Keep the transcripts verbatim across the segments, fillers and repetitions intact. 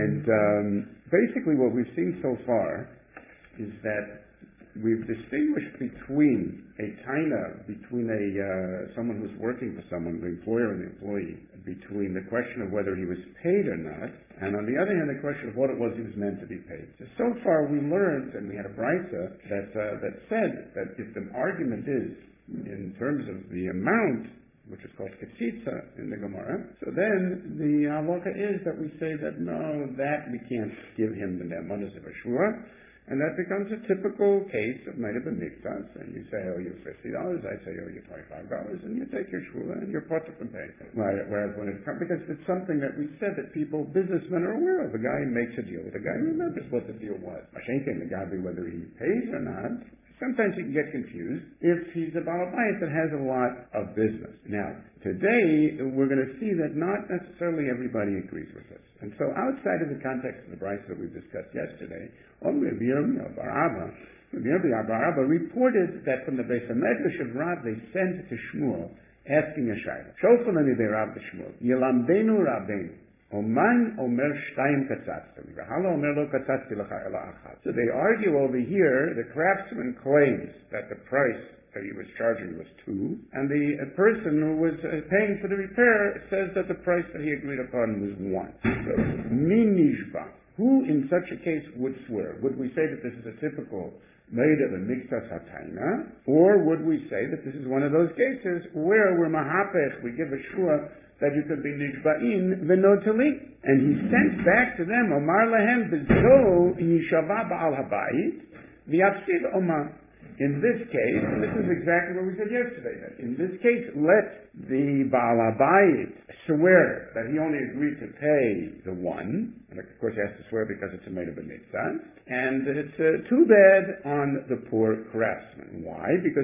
And um, basically what we've seen so far is that we've distinguished between a taina, between a uh, someone who's working for someone, the employer and the employee, between the question of whether he was paid or not, and on the other hand, the question of what it was he was meant to be paid. So, so far we learned, and we had a brisa that uh, that said that if the argument is in terms of the amount, which is called ketzitza in the Gemara, so then the halacha is that we say that no, that we can't give him the nemanas of a shua. And that becomes a typical case of Meida B'Miktas, and you say, oh, you fifty dollars, I say, oh, you twenty-five dollars, and you take your shula and you're part from paying. Whereas when it comes, because it's something that we said that people, businessmen are aware of. The guy makes a deal with the guy, remembers what the deal was. Mashenkin, the guy, whether he pays or not, sometimes he can get confused if he's a balabait that has a lot of business. Now, today, we're going to see that not necessarily everybody agrees with this. And so outside of the context of the brisa that we discussed yesterday, Rabbi Yirmiyah bar Abba, Rabbi Yirmiyah bar Abba reported that from the Beis HaMedrash of Rav, they sent to Shmuel asking a shayla. Shofan ani be Rav to Shmuel, Yilamdenu Rabbeinu, Oman omer shtayim katzatzti, v'hala omer lo katzatzti lecha ela achat. So they argue over here, the craftsman claims that the price that he was charging was two, and the uh, person who was uh, paying for the repair says that the price that he agreed upon was one. So, min nishba. Who in such a case would swear? Would we say that this is a typical made of a mixtas hataina, or would we say that this is one of those cases where we're mahapech, we give a shua that you could be nishba'in v'notali? And he sent back to them, Omar lahem b'zo yishava ba'al habayit v'yafsid omar. In this case, and this is exactly what we said yesterday, that in this case, let the Baal HaBayit swear that he only agreed to pay the one, and of course he has to swear because it's a made of a mitzvah, and it's uh, too bad on the poor craftsman. Why? Because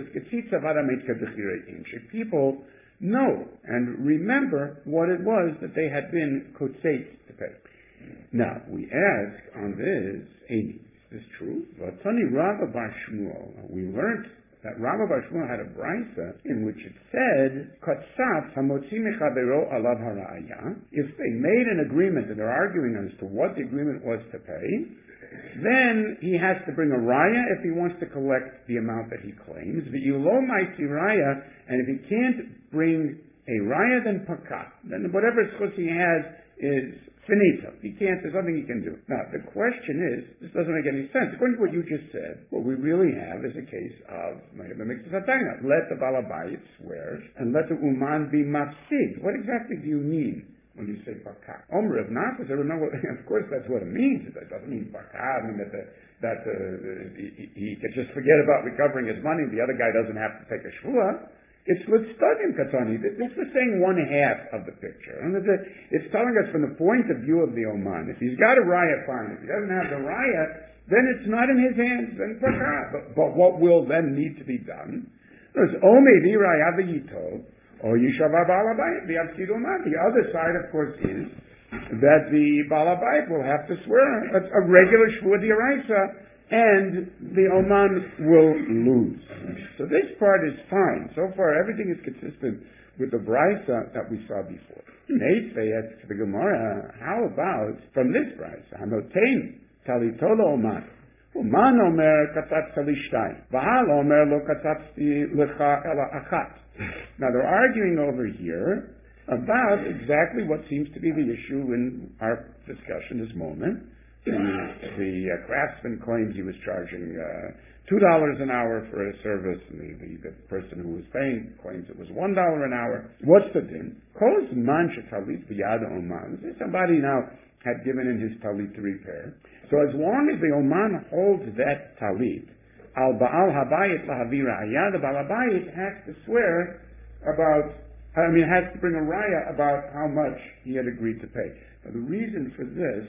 people know and remember what it was that they had been kotzeit to pay. Now, we ask on this, Amy, is true. But Tani Rava bar Shmuel, we learned that Rava bar Shmuel had a brisa in which it said, Katsaf hamotzi mechabero alav haraya. If they made an agreement and they're arguing as to what the agreement was to pay, then he has to bring a raya if he wants to collect the amount that he claims. V'yulo ma'isi raya, and if he can't bring a raya, then pakat. Then whatever schus he has is finito. He can't, there's nothing he can do. Now, the question is, this doesn't make any sense. According to what you just said, what we really have is a case of let the balabayit swear, and let the uman be mafsid. What exactly do you mean when you say bakat? Omer of Nafis, I remember, of course that's what it means. It doesn't mean bakat, I mean that, the, that uh, he, he can just forget about recovering his money, the other guy doesn't have to take a shvua. It's l'tzadim katani. This is saying one half of the picture. And it's telling us from the point of view of the Oman. If he's got a raya, fine. If he doesn't have the raya, then it's not in his hands. Then but, but what will then need to be done? There's omei di raya v'yitov, or yishava balabayit v'yavsid uman. The other side, of course, is that the balabayit will have to swear a, a regular shvua d'oraisa, and the Oman will lose. So this part is fine. So far, everything is consistent with the brisa that we saw before. Neitze asks the Gemara, how about from this brisa? Hanotein talitolo Oman. Oman omer katatz talishtai. V'hal omer lo katatzti lecha ela achat. Now they're arguing over here about exactly what seems to be the issue in our discussion this moment. The, the uh, craftsman claims he was charging uh, two dollars an hour for a service, and the, the, the person who was paying claims it was one dollar an hour. What's the din? Kol zman shetalit b'yad oman. Somebody now had given in his talit to repair. So as long as the oman holds that talit, al ba'al habayit lahavi raya, the ba'al habayit has to swear about, I mean, has to bring a raya about how much he had agreed to pay. Now, the reason for this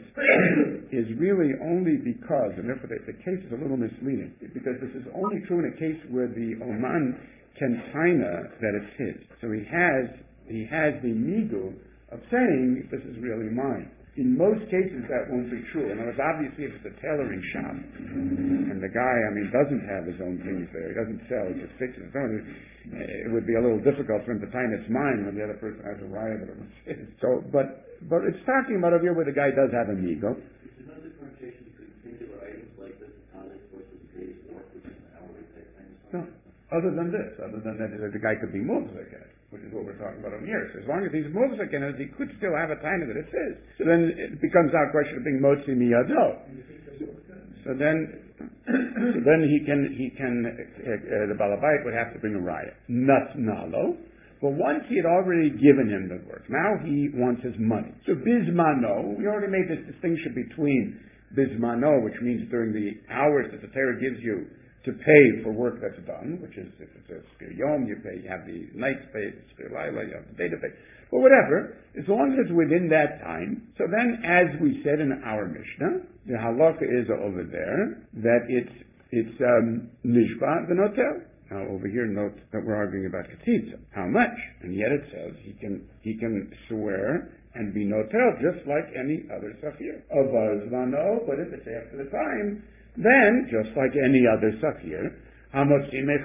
is really only because, and therefore the, the case is a little misleading, because this is only true in a case where the Oman can taina that it's his. So he has he has the migu of saying, this is really mine. In most cases, that won't be true. In other words, obviously, if it's a tailoring shop, and the guy, I mean, doesn't have his own things there, he doesn't sell, he just fixes his own, it would be a little difficult for him to time it's mine when the other person has a riot that it was his. So, but, but it's talking about over here where the guy does have an ego. Is there no differentiation between singular items like this, knowledge versus day's work, which is an hourly type thing? No, other than this, other than that, the guy could be muvzik in it, which is what we're talking about over here. So as long as he's muvzik in it, he could still have a time that it is. So then it becomes our question of being motzi miyado. So then, so then he can, he can, uh, uh, the balabait would have to bring a riot. Natnalo. But once he had already given him the work, now he wants his money. So bismano, we already made this distinction between bismano, which means during the hours that the Torah gives you to pay for work that's done, which is, if it's a spir yom, you pay, you have the night's pay, the spir laila, you have the day to pay. But whatever, as long as it's within that time. So then, as we said in our Mishnah, the halakha is over there, that it's, it's, um, nishba v'notel. Now over here, note that we're arguing about ketitza. How much? And yet it says he can, he can swear and be notel just like any other safir. Avaz vano, but if it's after the time, then, just like any other safir, but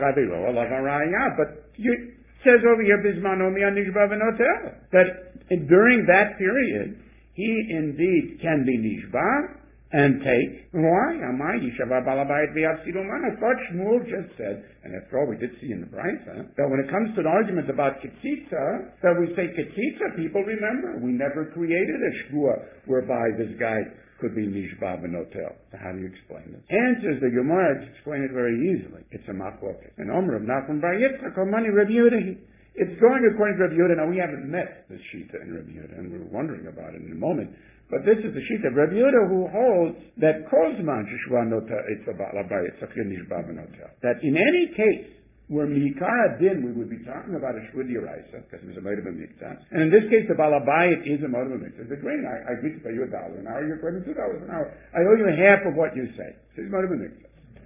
you, it says over here, that during that period, he indeed can be nishba and take. Why? I thought Shmuel just said, and after all, we did see in the Brisa, that when it comes to the argument about ketitza, that we say ketitza, people remember, we never created a shvua whereby this guy could be nishba v'notel. So how do you explain it? Answers the Gemara to explain it very easily. It's a machloket. And Omer of Nachman bar Yitzchak, Omani Rabbi Yehuda. It's going according to Rabbi Yehuda. Now we haven't met this shita in Rabbi Yehuda, and we're wondering about it in a moment. But this is the shita of Rabbi Yehuda, who holds that kozman sheshua notel it's a ba'alabai it's a nishba v'notel. That in any case where mikara din, we would be talking about a shvud yiraisa, because it was a moed b'mikta. And in this case, the balabayit is a moed b'mikta. It's agreeing, I, I agree to pay you a dollar an hour, you're paying two dollars an hour. I owe you half of what you say. So it's moed b'mikta.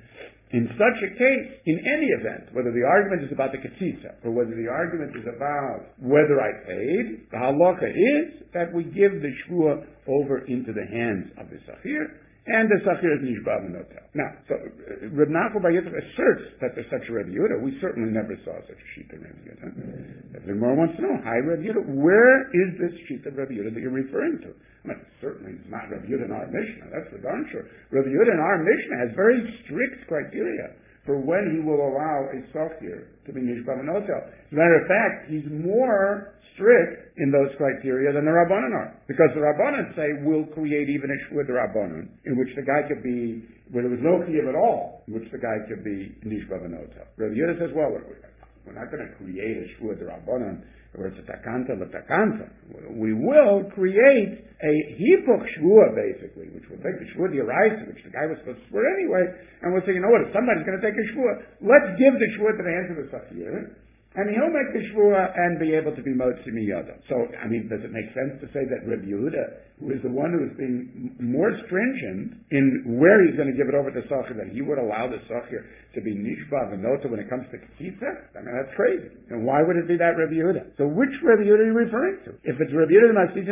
In such a case, in any event, whether the argument is about the ketitza, or whether the argument is about whether I paid, the halacha is that we give the shvua over into the hands of the safir, and the safir is nishba v'notel. Now, so uh, Reb Nachman bar Yitzchak asserts that there's such a Reb Yehuda. We certainly never saw such a sheet of Reb Yehuda. The Gemara wants to know, hi Reb Yehuda, where is this sheet of Reb Yehuda that you're referring to? I mean, certainly it's not Reb Yehuda in our Mishnah. That's for darn sure. Reb Yehuda in our Mishnah has very strict criteria for when he will allow a safir to be nishba v'notel. As a matter of fact, he's more strict in those criteria than the Rabbanan are. Because the Rabbanan say we'll create even a shvud Rabbanan, in which the guy could be, where there was no chiyuv at all, in which the guy could be nishba v'notel. Rabbi Yehuda says, well, we're, we're not going to create a shvud Rabbanan, where it's a takanta l'takanta. We will create a hipuch shvua, basically, which will take the shvud yiraisa, which the guy was supposed to swear anyway, and we'll say, you know what, if somebody's going to take a shvua, let's give the shvua to the hands of the safir, and he'll make the shvua and be able to be motzi miyada. So, I mean, does it make sense to say that Rabbi Yehuda, who is the one who is being more stringent in where he's going to give it over to Sachir, that he would allow the Sachir to be nishba v'nota when it comes to ketitza? I mean, that's crazy. And why would it be that Rabbi Yehuda? So which Rabbi Yehuda are you referring to? If it's Rabbi Yehuda, if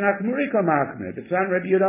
it's not Rabbi Yehuda,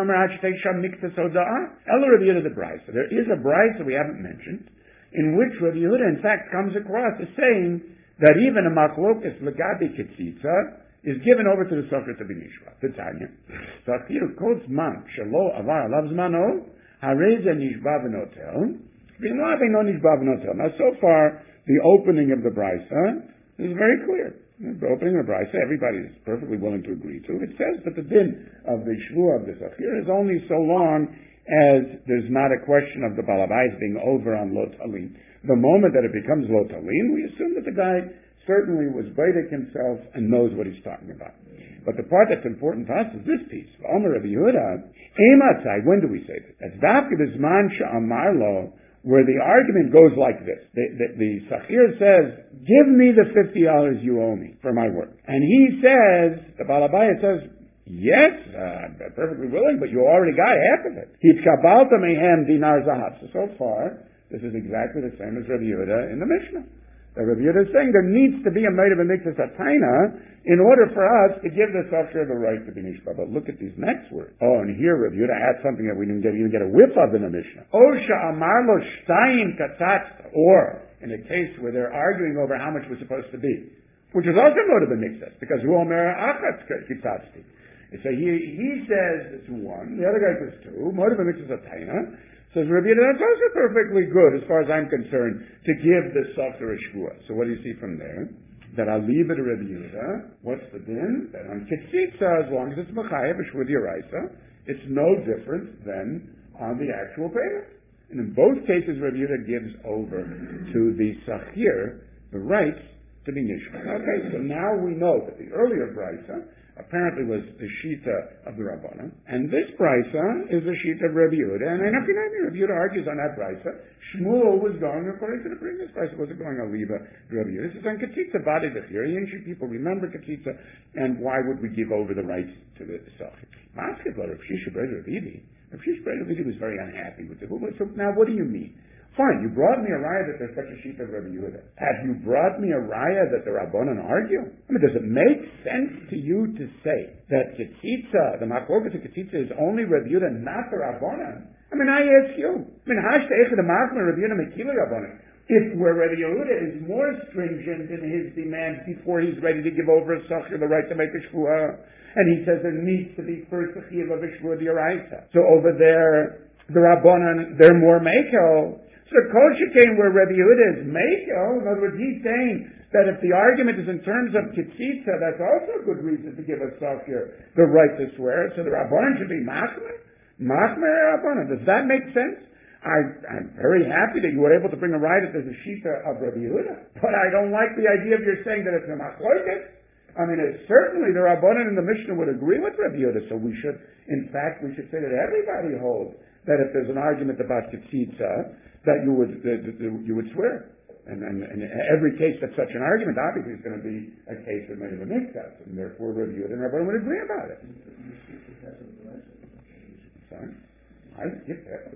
Ella Rabbi Yehuda the Brisa. There is a Brisa we haven't mentioned, in which Rabbi Yehuda, in fact, comes across as saying that even a machlokas legabi ketzitza is given over to the sofra to be nishba. Tanya. Safir kol zman shelo avar alav zmano harei ze nishba v'notel v'lo avei no nishba v'notel. Now, so far, the opening of the brisa is very clear. The opening of the brisa, everybody is perfectly willing to agree to. It says that the din of the shvua of the safir is only so long as there's not a question of the balabais being over on lot alim. The moment that it becomes lo talin, we assume that the guy certainly was Vedic himself and knows what he's talking about. But the part that's important to us is this piece. Omer Rabbi Yehuda, Ematzai, when do we say this? That's Dafka Bisman Sha'amar Lo, where the argument goes like this. The, the, the Sachir says, give me the fifty dollars you owe me for my work. And he says, the Balabaya says, yes, uh, I'm perfectly willing, but you already got half of it. Hitkabalta mehem dinar zahav. So, so far, this is exactly the same as Rabbi Yehuda in the Mishnah. The Rabbi Yehuda is saying there needs to be a made of a mitzvah taina in order for us to give the Sachir the right to be nishba. But look at these next words. Oh, and here Rabbi Yehuda adds something that we didn't get, even get a whiff of in the Mishnah. Osha amar lo shtayim katzatz. Or, in a case where they're arguing over how much was supposed to be, which is also mode of a mitzvah, because hu omer achatz kitzatzti. So he, he says it's one, the other guy says two, mode of a mitzvah taina. Says Rabbi Yehuda, that's also perfectly good, as far as I'm concerned, to give the Sachir a shvua. So what do you see from there? That I'll leave it to Rabbi Yehuda. What's the din? That on Kitzitza, as long as it's Mechayev, a shvua d'oraisa, it's no different than on the actual payment. And in both cases, Rabbi Yehuda gives over to the Sachir the right to be nishma. Okay, so now we know that the earlier brisa apparently was the Shita of the Rabbanan, and this brisa is the Shita of Rabbi Yehuda, and Rabbi Yehuda argues on that brisa. Shmuel was going according to the previous brisa, wasn't going Aliva to Rabbi Yehuda. This is on Ketitza Badi Dechir. Ancient people remember Ketitza, and why would we give over the rights to the Sachir? Masked about Rav Shisha Bar Rav Idi. Rav Shisha Bar Rav Idi was very unhappy with the Huma. So now what do you mean? Fine, you brought me a raya that there's such a sheet of Rabbi Yehuda. Have you brought me a raya that the Rabbanan argue? I mean, does it make sense to you to say that Ketitza, the Machlokas of Ketitza, is only Rabbi Yehuda, not the Rabbanan? I mean, I ask you. I mean, Hashta Echad Machmer Rabbi Yehuda Mekili Rabbanan. If where Rabbi Yehuda is more stringent in his demands before he's ready to give over a Sachir the right to make a shvua, and he says there needs to be first a chiyuv of a shvua d'oraisa. So over there, the Rabbanan, they're more mekel. So Kol Shekain where Rabbi Yehuda is mekel, in other words, he's saying that if the argument is in terms of Kitzitza, that's also a good reason to give a Sachir the right to swear. So the Rabbanan should be machmer, machmer Rabbanan. Does that make sense? I, I'm very happy that you were able to bring a right that there's a Shita of Rabbi Yehuda, but I don't like the idea of your saying that it's a Machloket. I mean, it's certainly the Rabbanan and the Mishnah would agree with Rabbi Yehuda, so we should, in fact, we should say that everybody holds that if there's an argument about Kitzitza, that you would that, that you would swear. And, and, and every case that's such an argument, obviously, is going to be a case of many of the mikvahs, and therefore Rabbi Yehuda and Rabbanan would agree about it. Sorry? I skipped that.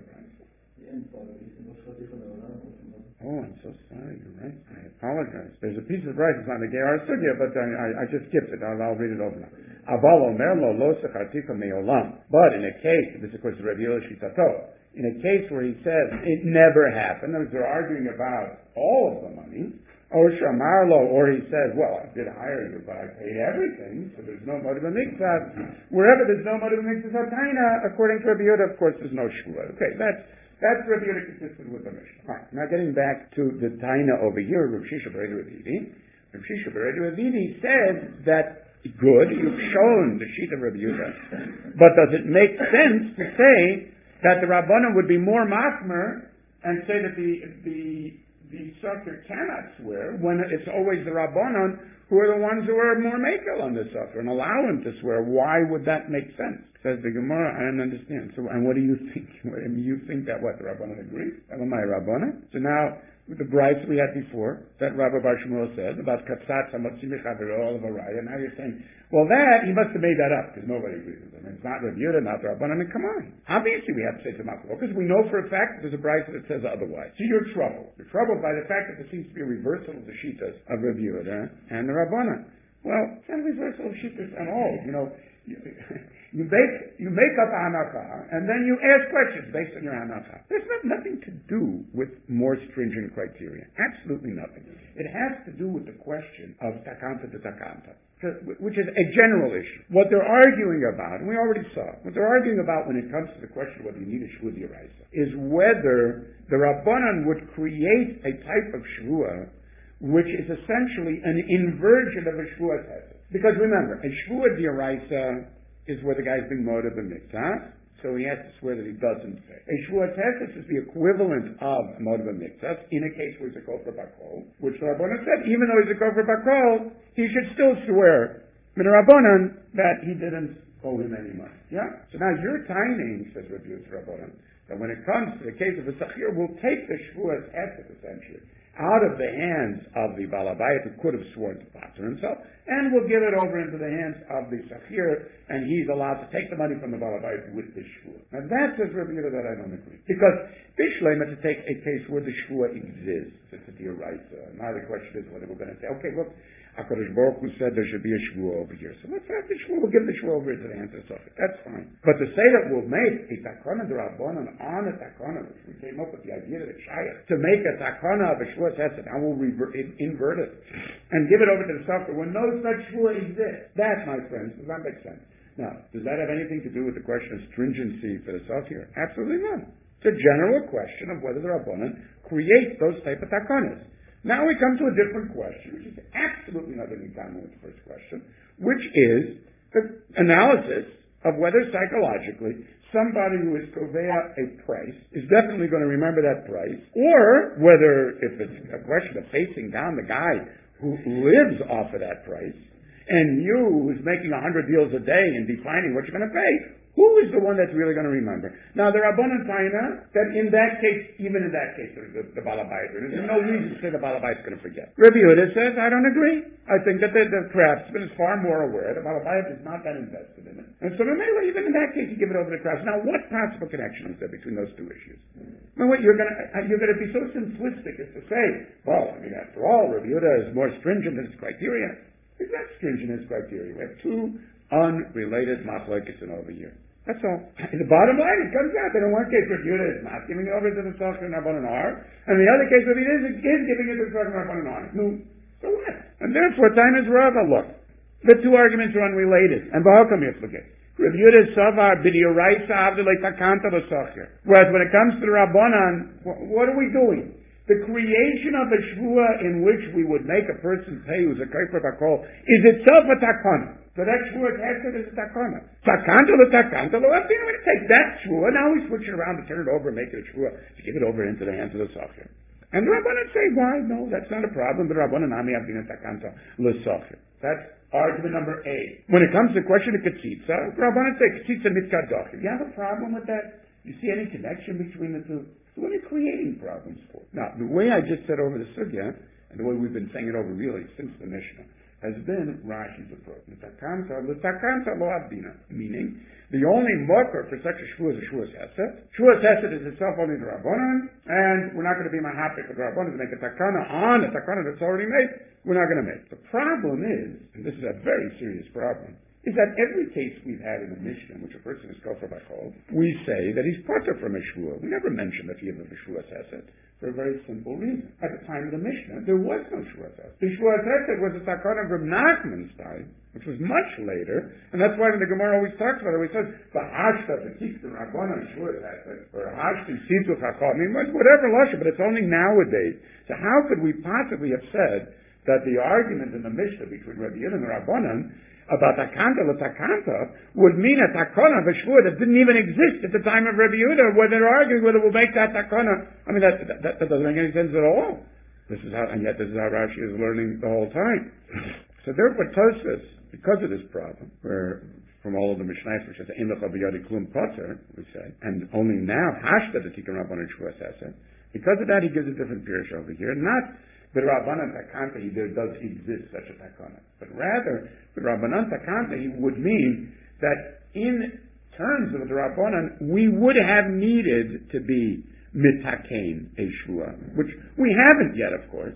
Oh, I'm so sorry. You're right. I apologize. There's a piece of rice that's on the Ge'ar Sugya, but I, I, I just skipped it. I'll, I'll read it over now. Aval omer lo lo sechartika me'olam. But in a case, this of course is Rabbi Yehuda Shitato, in a case where he says it never happened, in other words, they're arguing about all of the money, or shamarlo, or he says, well, I did hire you, but I paid everything, so there's no motive of mikvah. Wherever there's no motive of mikvah taina, according to Rabbi Yehuda, of course, there's no shvua. Okay, that's That's Rabbi Yehuda consistent with the Mishnah. Right. Now getting back to the Taina over here, Rav Shisha Bar Rav Idi. Rav Shisha Bar Rav Idi says that, good, you've shown the sheet of Rabbi Yehuda, but does it make sense to say that the Rabbanan would be more machmer and say that the the the sucker cannot swear when it's always the Rabbanan who are the ones who are more makel on the sucker and allow him to swear? Why would that make sense? Says the Gemara, I don't understand. So, and what do you think? You think that what, the Rabbanan agrees? Elamai Rabbanan? So now, with the brides we had before, that Rabbi Bar Shmuel said, about Katzat, all of a raya, now you're saying, well that, he must have made that up, because nobody agrees with him. It's not Rabbi Yehuda, not the Rabbanan. I mean, come on. Obviously we have to say to Maklo, because we know for a fact that there's a bride that says otherwise. So you're troubled. You're troubled by the fact that there seems to be a reversal of the Shitas of Rabbi Yehuda and the Rabbanan. Well, it's not a reversal of Shitas at all. You know, you, you make you make up a hanacha, and then you ask questions based on your hanacha. There's not, nothing to do with more stringent criteria. Absolutely nothing. It has to do with the question of takanta to takanta, which is a general issue. What they're arguing about, and we already saw, what they're arguing about when it comes to the question of whether you need a shvua d'oraisa, is whether the Rabbanan would create a type of shvua which is essentially an inversion of a shvua test. Because remember, a shvua d'oraisa is where the guy's being motive and mitzvah, so he has to swear that he doesn't say. A shvua test is the equivalent of a motive and mitzvah in a case where he's a kofar bakol, which the Rabbanan said, even though he's a kofar bakol, he should still swear to the Rabbanan that he didn't owe him any money. Yeah? So now you're timing, says Rabbi Rabbanan, that when it comes to the case of a sachir, we'll take the shvua's essence essentially out of the hands of the Balabayit, who could have sworn to pater himself, and we'll give it over into the hands of the Sachir, and he's allowed to take the money from the Balabayit with the Shvua. Now that says Rabbi Yehuda that I don't agree. Because Bishlema to take a case where the Shvua exists, it's a dear right. Uh, now the question is whether we're going to say, okay, look, HaKadosh Baruch Hu said there should be a Shvua over here. So let's have the Shvua, we'll give the Shvua over into the hands of the Sachir. That's fine. But to say that we'll make a Takana D'Rabbanan on a Takana, which we came up with the idea that it's Shayach, to make a Takana of a Shvua Chesed, and we'll revert, invert it, and give it over to the Sachir when no such Shvua exists. That, my friends, does that make sense? Now, does that have anything to do with the question of stringency for the Sachir? Absolutely not. It's a general question of whether the Rabbanan create those type of Takanas. Now we come to a different question, which is absolutely nothing in common with the first question, which is the analysis of whether psychologically somebody who is kovea a price is definitely going to remember that price, or whether, if it's a question of facing down the guy who lives off of that price, and you who's making a hundred deals a day and defining what you're going to pay, who is the one that's really going to remember? Now, the Rabbanan Taina, that in that case, even in that case, the, the Balabayit, there's no reason to say the Balabayit is going to forget. Rabbi Yehuda says, I don't agree. I think that the, the craftsman is far more aware. The Balabayit is not that invested in it. And so, maybe even in that case, you give it over to the craftsman. Now, what possible connection is there between those two issues? I mean, what, you're going to you're going to be so simplistic as to say, well, I mean, after all, Rabbi Yehuda is more stringent in his criteria. He's not stringent in his criteria. We have two unrelated machlokes over here. That's all. In the bottom line, it comes out that in one case, Rabbi Yehuda is not giving it over to the Sachir and Rabbanan Ar, and in the other case, Rabbi Yehuda is giving it to the Sachir and Rabbanan Ar. No, so what? And therefore, time is Rava. Look, the two arguments are unrelated. And Ba'alkam Yiflageh. Rabbi Yehuda is Savar B'Dioraisa Avdei Takanta L'Sachir. Whereas when it comes to the Rabbanan, what are we doing? The creation of a shvua in which we would make a person pay who's a kaifer bakol is itself a takana. So that shvua tested is a takana. Takanta lo takanta lo. We're going to take that shvua. Now we switch it around to turn it over and make it a shvua to give it over into the hands of the Sachir. And the Rabbanan say, why? No, that's not a problem. The Rabbanan ami avdina takanta lo Sachir. That's argument number A. When it comes to the question of ketzitza, the Rabbanan say ketzitza mitzkadochim. You have a problem with that? You see any connection between the two? What are you creating problems for? Now, the way I just said over the sugya, and the way we've been saying it over really since the Mishnah, has been Rashi's approach. L'takanta, l'takanta lo abdina. Meaning, the only mocker for such a shvua is a shvuas hesed. Shvuas hesed is itself only the Rabbanan, and we're not going to be mahapik with the Rabbanan to make a takana on a takana that's already made. We're not going to make. The problem is, and this is a very serious problem, is that every case we've had in the Mishnah in which a person is kofar b'chol, we say that he's pater from a shvua. We never mention that he has a shvuas hesed for a very simple reason. At the time of the Mishnah, there was no shvuas hesed. The shvuas hesed was a takana of Reb Nachman's time, which was much later, and that's why when the Gemara always talks about it, we says v'hashta v'tikta rabbanan shvuas hesed, or hashta situ chacham. I mean, whatever lashon, but it's only nowadays. So how could we possibly have said that the argument in the Mishnah between Rabbi Yehuda and the Rabbanan about takanta l'takanta would mean a takana of a shvua that didn't even exist at the time of Rabbi Yehuda, where they're arguing whether we'll make that takana. I mean, that, that, that doesn't make any sense at all. This is how, and yet this is how Rashi is learning the whole time. So therefore, Tosfos, because of this problem, where from all of the Mishnayos, which is in the chaviyadi klum potter, we say, and only now hashta the tikkun rabbanan shvua sesen, because of that, he gives a different pirush over here, not the Rabbanan Takanta, there does exist such a takana. But rather, the Rabbanan Takanta would mean that in terms of the Rabbanan, we would have needed to be mitakein a shvua, which we haven't yet, of course,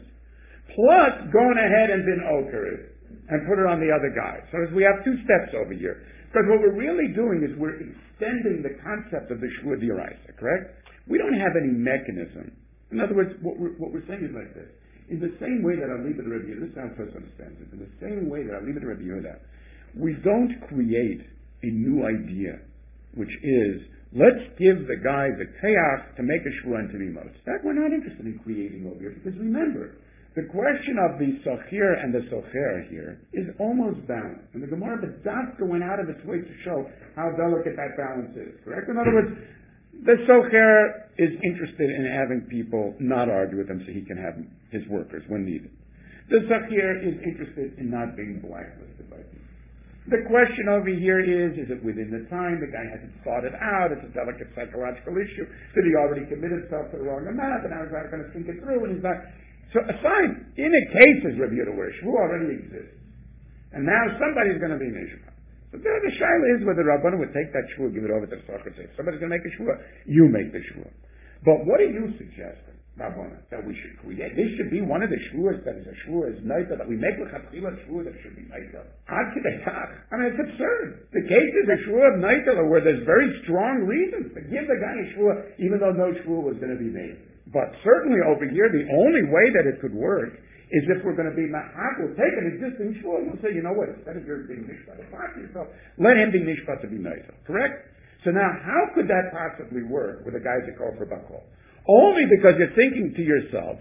plus gone ahead and been okered and put it on the other guy. So we have two steps over here. Because what we're really doing is we're extending the concept of the shvua d'oraisa, correct? We don't have any mechanism. In other words, what we're, what we're saying is like this. In the same way that Aliba Rabbi Yehuda, this is how Tosfos understands it, in the same way that Aliba Rabbi Yehuda, we don't create a new idea, which is, let's give the guy the kayach to make a shvua and to be most. That we're not interested in creating over here, because remember, the question of the Sachir and the Socher here is almost balanced. And the Gemara B'Dafka went out of its way to show how delicate that balance is, correct? In other words, the Socher is interested in having people not argue with him so he can have his workers when needed. The Sachir is interested in not being blacklisted by people. The question over here is, is it within the time? The guy hasn't thought it out. It's a delicate psychological issue. Did he already commit himself to the wrong amount? And now he's not going to think it through, and he's not. So aside, in a case as Rabbi Yehuda where a shvua already exists, and now somebody's going to be nishba. So there the shaila is whether Rabbanan would take that shvua, give it over to the socher, and say, somebody's going to make a shvua, you make the shvua. But what are you suggesting, Rabbanan, that we should create? This should be one of the shvuas that is a shvua, is naita, that we make l'chatchila shvua that should be naita. Ad kidei kach. I mean, it's absurd. The case is a shvua of naita where there's very strong reasons to give the guy a shvua, even though no shvua was going to be made. But certainly over here, the only way that it could work is if we're going to be ma'ak, we'll take an existing shvua and we'll say, you know what, instead of your being nishpat to yourself, let him be nishpat to be naita. Correct? So now, how could that possibly work with a guy that call for bakol? Only because you're thinking to yourself,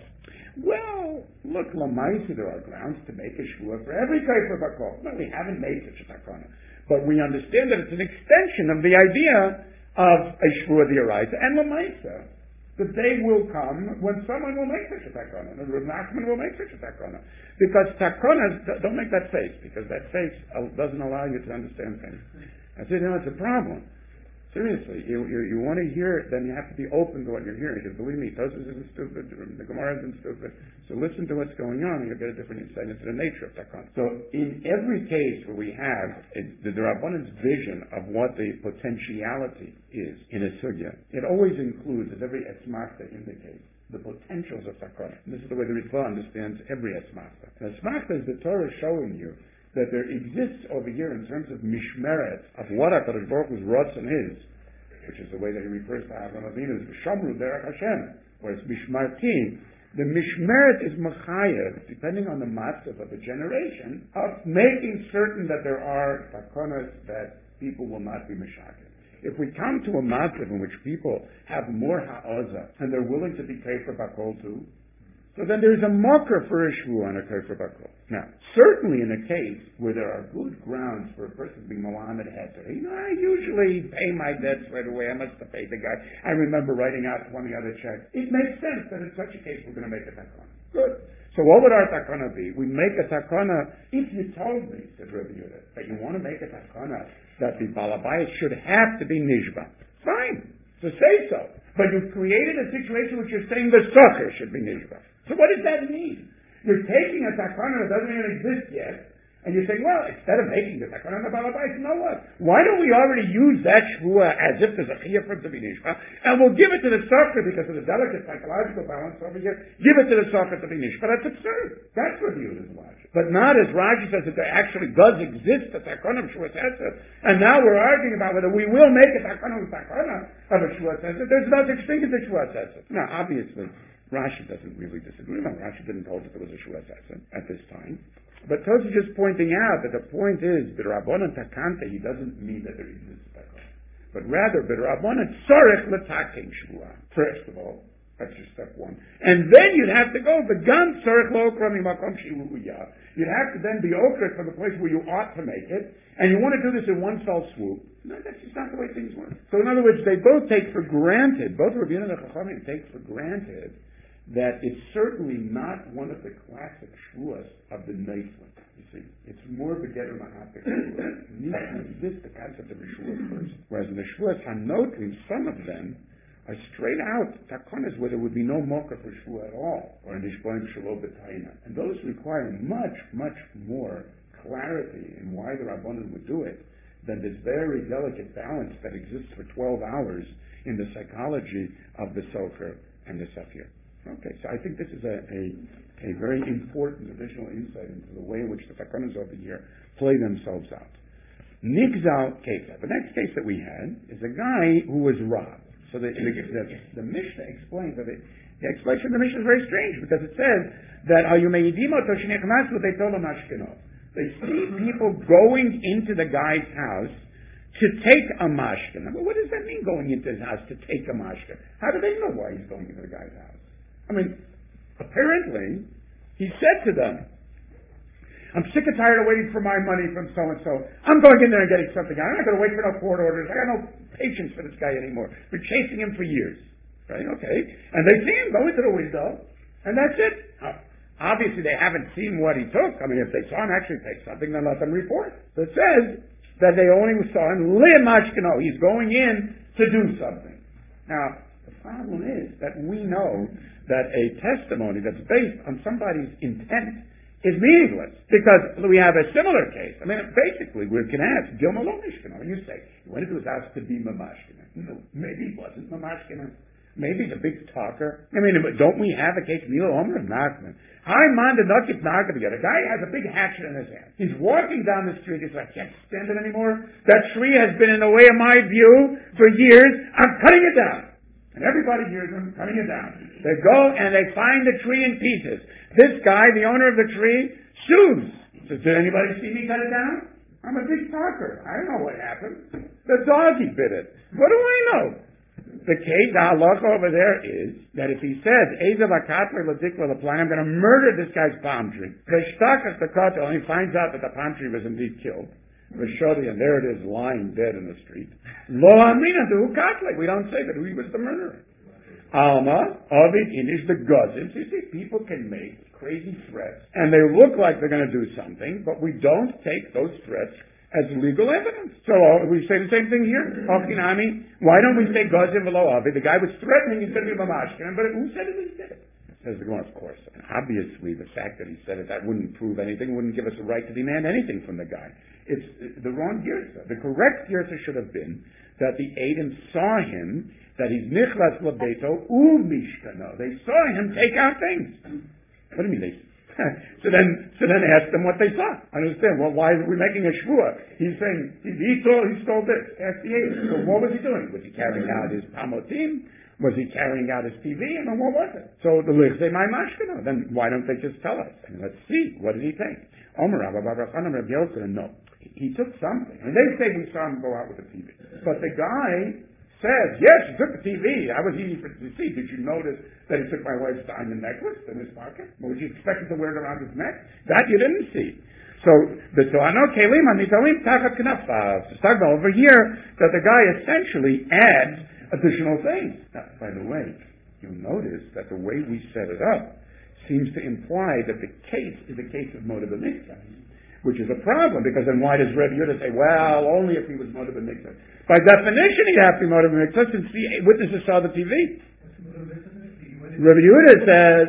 well, look, lamaisa, there are grounds to make a shvua for every guy for bakol. No, we haven't made such a takana. But we understand that it's an extension of the idea of a shvua d'oraisa and lamaisa. The day will come when someone will make such a takana, and Rav Nachman will make such a takana. Because takanas, don't make that face, because that face doesn't allow you to understand things. I said, you know, it's a problem. Seriously, you, you, you want to hear it, then you have to be open to what you're hearing. Because believe me, Tosfos isn't stupid, the Gemara isn't stupid. So listen to what's going on, and you'll get a different insight into the nature of takana. So in every case where we have it, the, the Rabbanan's vision of what the potentiality is in a sugya, it always includes, as every esmachta indicates, the potentials of takana. And this is the way the Ritva understands every esmachta. An esmachta is the Torah showing you that there exists over here in terms of mishmeret, of what HaKadosh Baruch Hu's Ratzon is, which is the way that he refers to Avram Avinu as V'shamru derech Hashem, where it's mishmartim. The mishmeret is machayev, depending on the matzav of the generation, of making certain that there are takonas that people will not be mishaken. If we come to a matzav in which people have more ha'oza, and they're willing to be keifer bakol too, so then there's a mocker for a shvu on a keifer bakol. Now, certainly in a case where there are good grounds for a person being Mohammed Heter, you know, I usually pay my debts right away. I must have paid the guy. I remember writing out twenty other checks. It makes sense that in such a case we're going to make a takana. Good. So what would our takana be? We make a takana, if you told me, said Rabbi Yehuda, that you want to make a takana that the balabayit should have to be nishba. Fine. So say so. But you've created a situation which you're saying the socher should be nishba. So what does that mean? You're taking a takana that doesn't even exist yet, and you're saying, well, instead of making the takana on the balabais, you know what? Why don't we already use that shvua as if there's a chiyah for it to be nishba, and we'll give it to the socher because of the delicate psychological balance over here. Give it to the socher to be nishba. That's absurd. That's what the Yehuda's logic. But not as Rashi says that there actually does exist a takana of shvua tesef, and now we're arguing about whether we will make a takana of takana of a shvua tesef. There's no such thing as a shvua tesef. Now, obviously, Rashi doesn't really disagree. No, Rashi didn't hold that there was a shvua tesef at this time. But Tosfos is just pointing out that the point is, b'Rabbanan takante, he doesn't mean that there exists takana, but rather b'Rabbanan tzorech l'taken shvua. First of all, that's just step one, and then you'd have to go v'gam tzorech l'okra mimakom she'u'uyah. You'd have to then be okra from the place where you ought to make it, and you want to do this in one fell swoop. No, that's just not the way things work. So in other words, they both take for granted, both Rabbi Yehuda and the Chachamim take for granted that it's certainly not one of the classic shvuas of the Neiflim. You see, it's more of a getter mahatik shvua. It needs to exist the concept of a shvua first. Whereas in the shvuas hanotrim, some of them are straight out takonas where there would be no mocha for shvua at all, or in ishboim shelo b'tayna. And those require much, much more clarity in why the Rabbanan would do it than this very delicate balance that exists for twelve hours in the psychology of the sofer and the safir. Okay, so I think this is a, a, a very important additional insight into the way in which the takanas over here play themselves out. Nigzal Kefla. The next case that we had is a guy who was robbed. So the, the, the, the Mishnah explains that it, the explanation of the Mishnah is very strange because it says that they see people going into the guy's house to take a mashkin. Well, what does that mean, going into his house to take a mashkin? How do they know why he's going into the guy's house? I mean, apparently, he said to them, I'm sick and tired of waiting for my money from so-and-so. I'm going in there and getting something. I'm not going to wait for no court orders. I got no patience for this guy anymore. We're chasing him for years. Right? Okay. And they see him go into the window, and that's it. Uh, obviously, they haven't seen what he took. I mean, if they saw him actually take something, then let them report. So it says that they only saw him, Limashkino. He's going in to do something. Now, The problem is that we know that a testimony that's based on somebody's intent is meaningless, because we have a similar case. I mean, basically, we can ask, Gilma Lomishkina, when you say, he went into his house to be Mamashkina. No, maybe he wasn't Mamashkina. Maybe he's a big talker. I mean, don't we have a case of Milo Omer of Nachman? I mind the Nukit Naga together. A guy has a big hatchet in his hand. He's walking down the street. He's like, I can't stand it anymore. That tree has been in the way of my view for years. I'm cutting it down. And everybody hears him cutting it down. They go and they find the tree in pieces. This guy, the owner of the tree, sues. Says, did anybody see me cut it down? I'm a big talker. I don't know what happened. The doggy bit it. What do I know? The case, the halacha over there is that if he says, Ezev HaKatler L'Dikla L'Plan, I'm going to murder this guy's palm tree. V'shtakas the kotel, and he finds out that the palm tree was indeed killed. V'shodi, and there it is lying dead in the street. Lo amina du Katler. We don't say that he was the murderer. Alma, Ovid, Inish, the Gozim. You see, people can make crazy threats, and they look like they're going to do something, but we don't take those threats as legal evidence. So uh, we say the same thing here. Ochinami, why don't we say Gozim v'lo Ovid? The guy was threatening he's going to be Mamashkin, but who said it was dead? Says the Gemara, of course. And obviously, the fact that he said it, that wouldn't prove anything, wouldn't give us a right to demand anything from the guy. It's the wrong girsa. The correct girsa should have been that the Eidim saw him, that he's nichlas lebeto u'mishkano. They saw him take out things. What do you mean they? so then, so then ask them what they saw. I understand. Well, why are we making a shvua? He's saying he, he stole, he stole this. Ask the Eidim. So what was he doing? Was he carrying out his pamotim? Was he carrying out his T V? I mean, what was it? So the lichzei my mashkano. Then why don't they just tell us? And let's see. What did he think? Omer Rabba Bar Chanan Reb Yochanan, no. He took something. And they say we saw him go out with the T V. But the guy says, yes, he took the T V. How was he to see? Did you notice that he took my wife's diamond necklace in his pocket? Well, would you expect him to wear it around his neck? That you didn't see. So the Toano Kelim Anitalim Tachat Knafav. It's talking about over here that the guy essentially adds additional things. Now, by the way, you'll notice that the way we set it up seems to imply that the case is a case of motive b'mikzah, which is a problem, because then why does Rebbe Yehuda say, well, only if he was motive b'mikzah? By definition, he'd have to be motive b'mikzah since the witnesses saw the T V. Rebbe Yehuda says,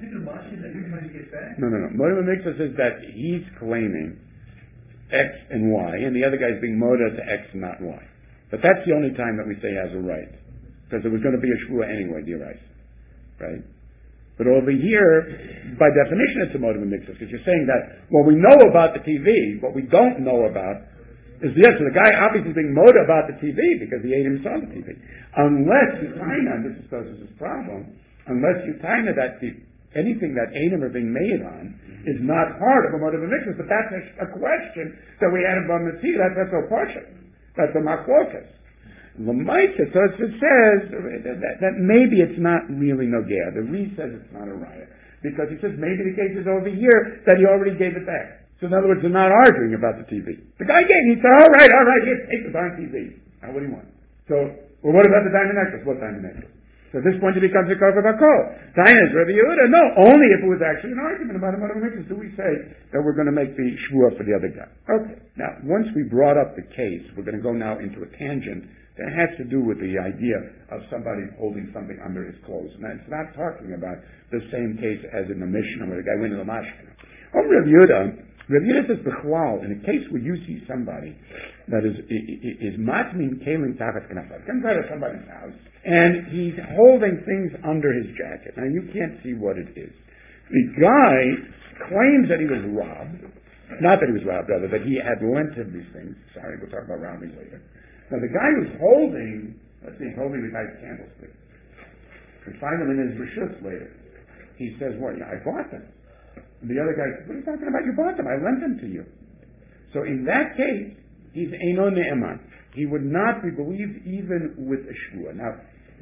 no, no, no. Motive b'mikzah says that he's claiming X and Y, and the other guy's being motive to X and not Y. But that's the only time that we say he has a right, because it was going to be a shvua anyway, dear right, right? But over here, by definition, it's a motive of mixus, because you're saying that, well, we know about the T V, what we don't know about is, yes, the guy obviously is being motive about the T V, because he ate him saw the T V. Unless you kind of, this is causes this problem, unless you kind of that the, anything that Eidim are being made on is not part of a motive of mixus, but that's a, a question that we had about the T V, that's, that's so partial. That's a machlokas. L'maisa, so it says that, that maybe it's not really nogea. The Re says it's not a riot, because he says maybe the case is over here that he already gave it back. So in other words, they're not arguing about the T V. The guy gave, he said, all right, all right, here, take the darn T V. Now what do you want? So, well, what about the diamond necklace? What diamond necklace? So at this point it becomes a kafir bakol. Tainus, Rebbe Yehuda, no, only if it was actually an argument about a motive do we say that we're going to make the shvuah for the other guy. Okay. Now, once we brought up the case, we're going to go now into a tangent that has to do with the idea of somebody holding something under his clothes. Now, it's not talking about the same case as in the Mishnah where the guy went to the mashkin. Over Rebbe Yehuda, Rebbe Yehuda says b'chlal, in a case where you see somebody that is is matmin kelim tachat k'nafar, comes out of somebody's house, and he's holding things under his jacket. Now, you can't see what it is. The guy claims that he was robbed. Not that he was robbed, rather, that he had lent him these things. Sorry, we'll talk about robbing later. Now, the guy who's holding, let's see, holding the guy's candlestick. We find him in his rishus later. He says, what, yeah, I bought them. And the other guy says, what are you talking about? You bought them. I lent them to you. So in that case, he's Eino Ne'eman. He would not be believed even with a shvua. Now,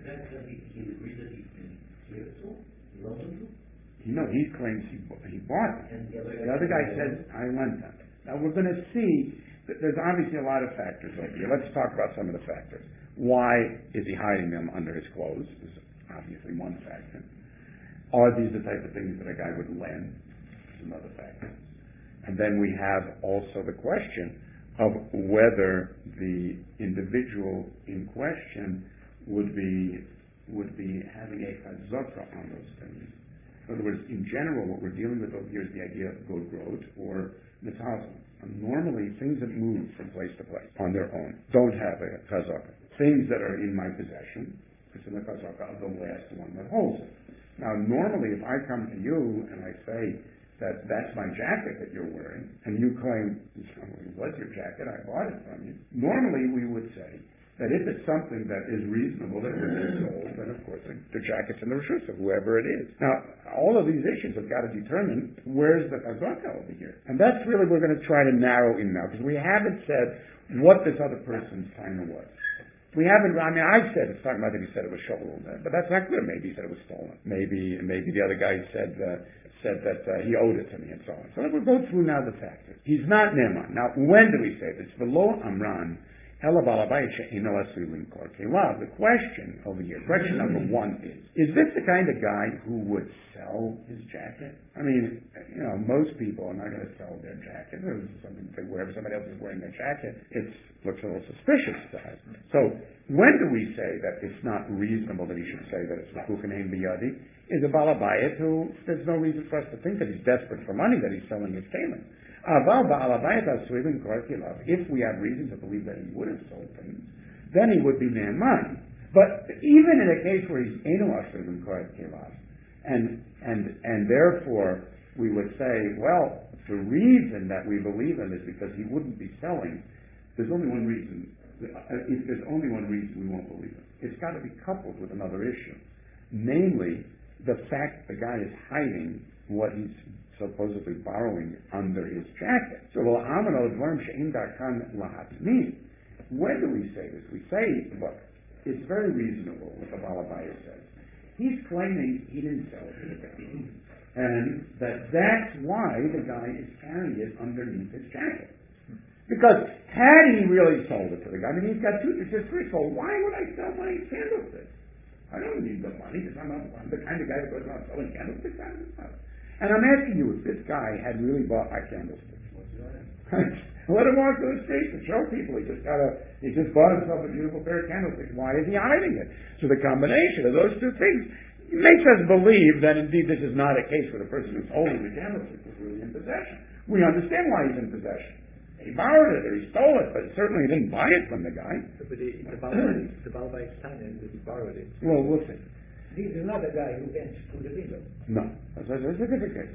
no, he claims he, he bought them. The other guy says, I lent them. Now we're going to see that there's obviously a lot of factors over here. Let's talk about some of the factors. Why is he hiding them under his clothes? Is obviously one factor. Are these the type of things that a guy would lend? Is another factor. And then we have also the question of whether the individual in question would be would be having a chazaka on those things. In other words, in general, what we're dealing with over here is the idea of good growth or metazon. And normally, things that move from place to place on their own don't have a chazaka. Things that are in my possession, it's in the chazaka of the last one that holds it. Now, normally, if I come to you and I say that that's my jacket that you're wearing, and you claim, it was your jacket, I bought it from you, normally we would say that if it's something that is reasonable that it is sold, then of course the, the jacket's in the reshus of whoever it is. Now, all of these issues have got to determine where's the chazaka over here. And that's really we're going to try to narrow in now, because we haven't said what this other person's time was. We haven't, I mean, I said, it's talking about that he said it was stolen, but that's not clear. Maybe he said it was stolen. Maybe maybe the other guy said uh, said that uh, he owed it to me and so on. So we'll go through now the factors. He's not Neman. Now, when do we say this? V'lo amran ela balabayit she'eno asui limkor kelav. The question over here, question number one is, is this the kind of guy who would sell his jacket? I mean, you know, most people are not going to sell their jacket. There's something they wear, somebody else is wearing their jacket. It looks a little suspicious to us. So, when do we say that it's not reasonable that he should say that it's Mekuchanein biyadi? Is a balabayit who there's no reason for us to think that he's desperate for money, that he's selling his kalim. If we have reason to believe that he would have sold things, then he would be ne'eman. But even in a case where he's eno asuvim koret kilav, and and and therefore we would say, well, the reason that we believe him is because he wouldn't be selling. There's only one reason. If there's only one reason we won't believe him, it's got to be coupled with another issue, namely the fact the guy is hiding what he's supposedly borrowing under his jacket. So, when do we say this? We say, look, it's very reasonable what the Balabaya says. He's claiming he didn't sell it to the guy, and that that's why the guy is carrying it underneath his jacket. Because had he really sold it to the guy, I mean, he's got two, it's just first of all, why would I sell my candlesticks? I don't need the money, because I'm, not, I'm the kind of guy that goes around selling candlesticks out of his house. And I'm asking you, if this guy had really bought my candlesticks, let him walk to the street and show people he just got a, he just bought himself a beautiful pair of candlesticks. Why is he hiding it? So the combination of those two things makes us believe that indeed this is not a case where the person who's holding the candlestick was really in possession. We understand why he's in possession. He borrowed it or he stole it, but certainly he didn't buy it from the guy. But the, the Balabai's time that he borrowed it. Well, we'll see. This is not a guy who went through the window. No, that's, that's a different case.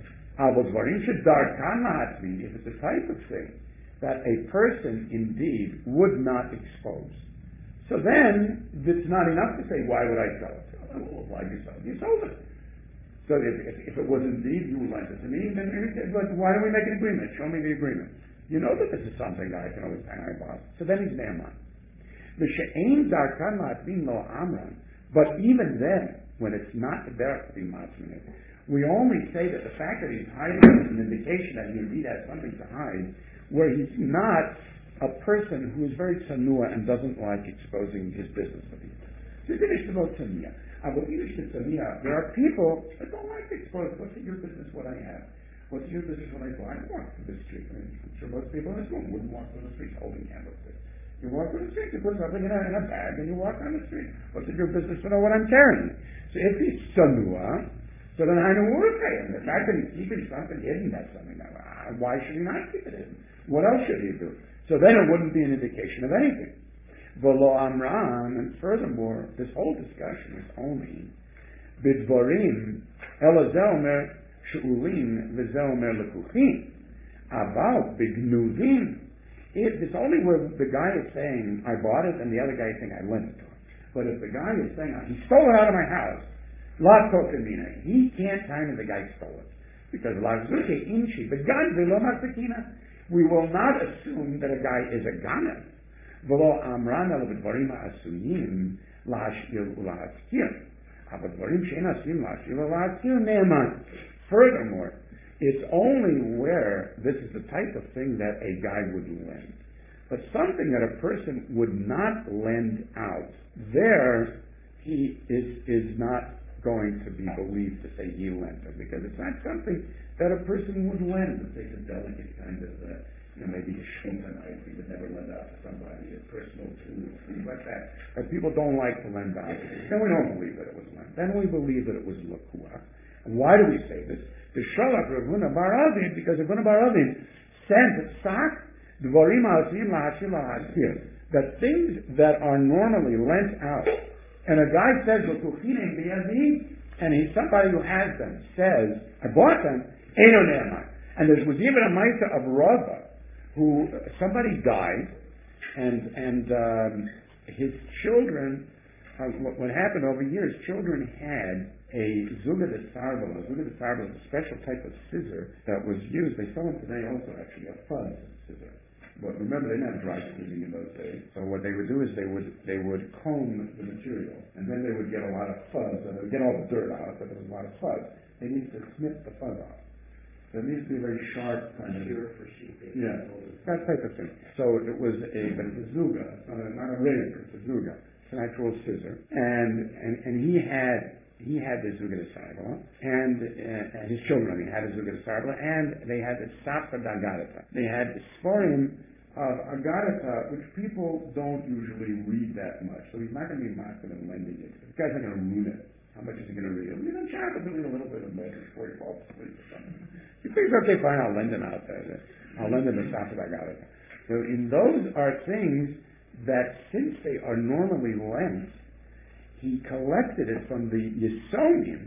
If it's a type of thing that a person indeed would not expose, so then it's not enough to say, why would I sell it? Well, why did you sell it? You sold it. So if, if, if it was indeed you lent it to me, then but why don't we make an agreement? Show me the agreement. You know that this is something that I can always hang my boss. So then he's Naaman. But even then, when it's not the derech to be matzminit, we only say that the fact that he's hiding is an indication that he indeed has something to hide, where he's not a person who is very tsanua and doesn't like exposing his business to people. So you finish about tsanua. There are people that don't like to expose. What's it your business what I have? What's your business what I do? I don't walk through the street. I mean, I'm sure most people in this room wouldn't walk through the street holding candlesticks. You walk through the street, you put something in a, in a bag, and you walk down the street. What's it your business to know what I'm carrying? So if he's sanua, so then I know we're okay. The fact that he's keeping something hidden, that's something that, uh, why should he not keep it hidden? What else should he do? So then it wouldn't be an indication of anything. V'lo amran, and furthermore, this whole discussion is only bidvarim elazelmer shu'ulim v'zelmer lekuchim about bignuvim. If it's only where the guy is saying, I bought it, and the other guy is saying, I lent it to him. But if the guy is saying, he stole it out of my house, la tokamina, he can't time that the guy stole it. Because la zuke inchi, the gun velo masakina, we will not assume that a guy is a gunner. Velo amran al b'dvarim asuyim la'ashir ula'askir. Abadvarim she'en asuyim la'ashir ula'askir ne'eman. Furthermore, it's only where this is the type of thing that a guy would lend. But something that a person would not lend out, there he is is not going to be believed to say he lent it, because it's not something that a person would lend. It's like a delicate kind of uh, You know, maybe a shulchanite, we would never lend out to somebody, a personal tool, things like that. But people don't like to lend out. Then we don't believe that it was lent. Then we believe that it was lakua. And why do we say this? The Sholach Rav Huna bar Avin, because Rav Huna bar Avin sent sak dvarim ha'asim lahashir lahashir, that things that are normally lent out, and a guy says l'kuchinim biyadi, and he's somebody who has them says, I bought them, eino ne'amai. And there was even a ma'isa of Rava, who somebody died, and and um, his children. Uh, what, what happened over years? Children had a zuga de sarbel. A zuga de sarbel is a special type of scissor that was used. They sell them today also, actually, a fuzz scissor. But remember, they didn't have dry cleaning in those days. So what they would do is they would they would comb the material, and then they would get a lot of fuzz, and they would get all the dirt out, but there was a lot of fuzz. They needed to snip the fuzz off. There needs to be a very sharp kind of Cure for sheep. yeah, that type of thing. So it was a, but it's a zuga, it's not a, not a rig, it's a zuga. It's an actual scissor, and and, and he had he had the zuga de sarba, and uh, his children I mean, had the zuga de sarba, and they had the sapha d'agadata. They had the sporim of agadata, which people don't usually read that much. So he's not going to be marketing and lending it. This guy's not going to read it. How much is he going to read? You know, Shabbat will read a little bit of it before he falls asleep or something. He thinks, okay, fine, I'll lend him out there. I'll lend him the stuff that I got it. So in those are things that, since they are normally lent, he collected it from the Yisonim,